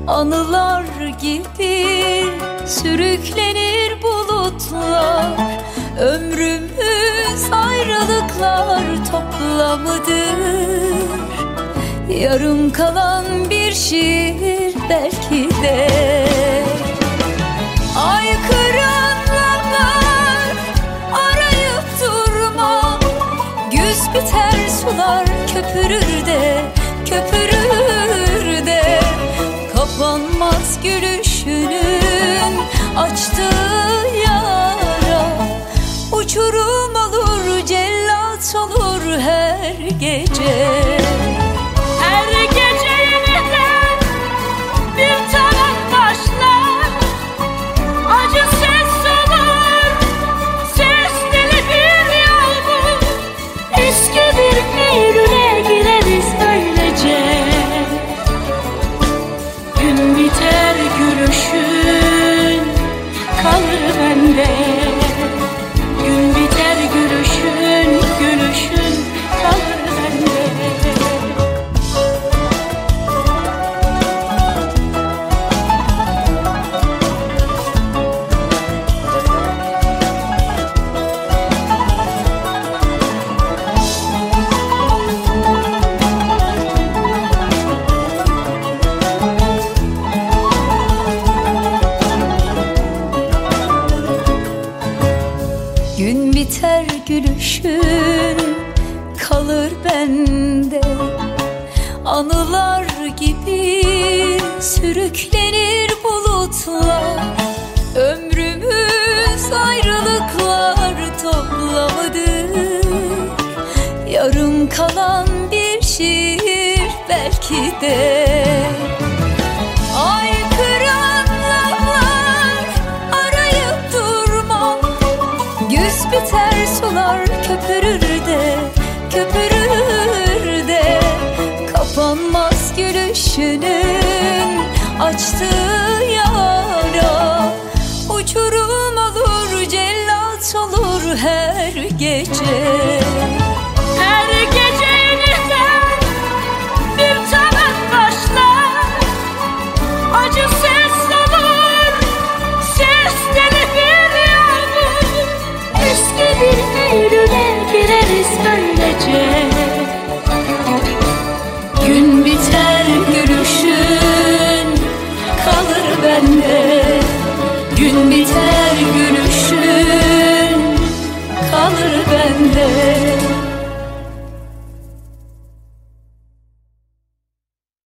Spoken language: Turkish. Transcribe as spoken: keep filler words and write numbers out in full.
Anılar gibi sürüklenir bulutlar. Ömrümüz ayrılıklar toplamıdır. Yarım kalan bir şiir belki de. Aykıranlar arayıp durma. Güz biter sular köpürür de, köpürür de. Kapanmaz gülüşünün açtığı yara. Uçurum olur, cellat olur her gece. Her gece yeniden bir tanem başlar. Acı ses olur, sesli bir yağmur. Eski bir Eylül'e gireriz böylece. Gün biter gülüşün kalır bende. Gün biter gülüşün, gülüşün kalır bende. Gün biter gülüşün kalır bende. Anılar gibi sürüklenir bulutlar. Ömrümüz ayrılıklar toplamıdır. Yarım kalan bir şiir belki de. Güz biter sular köpürür de, köpürür de. Kapanmaz gülüşünün açtığı yara. Uçurum olur, cellat olur her gece. Her gece yeniden bir tanem başlar. Acı ses olur, sesleri bir yağmur. Eski bir Eylül'e gireriz böylece.